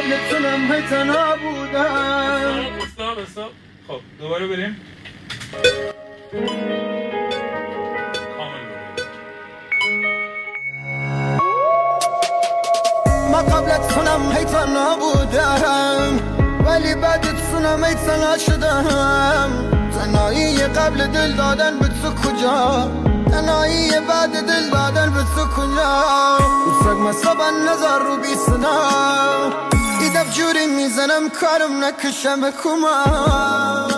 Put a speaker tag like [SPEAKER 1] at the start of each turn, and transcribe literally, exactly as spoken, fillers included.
[SPEAKER 1] قبل تونم هی تنها بودم.
[SPEAKER 2] استاب استاب. خب دوباره بریم.
[SPEAKER 1] ما قبل تونم هی تنها بودم ولی بعد تونم هی تنها شدم. تنهایی قبل دل دادن به تو کجا؟ تنهایی بعد دل دادن به تو کجا؟ دوستک مصابن نظر رو بی سنا ایدب جوری میزنم کارم نکشم به کما.